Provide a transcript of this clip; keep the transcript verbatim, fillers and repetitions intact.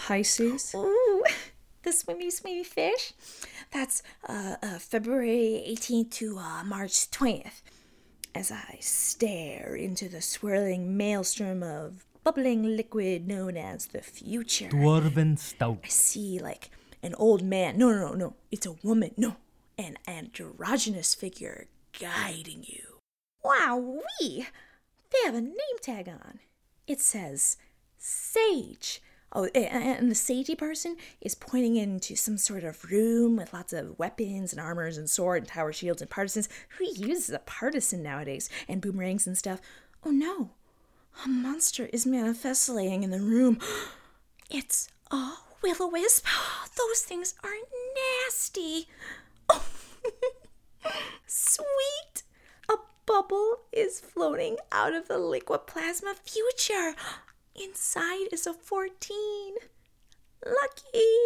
Pisces. Ooh, the swimmy, swimmy fish. That's uh, uh, February eighteenth to uh, March twentieth. As I stare into the swirling maelstrom of bubbling liquid known as the future, Dwarven I stout. see like an old man. No, no, no, no. It's a woman. No, an androgynous figure guiding you. Wow, we they have a name tag on. It says Sage. Oh, and the sagey person is pointing into some sort of room with lots of weapons and armors and sword and tower shields and partisans. Who uses a partisan nowadays? And boomerangs and stuff. Oh no, a monster is manifesting in the room. It's a will-o-wisp. Those things are nasty. Oh, sweet. A bubble is floating out of the liquid plasma future. Inside is a fourteen. Lucky.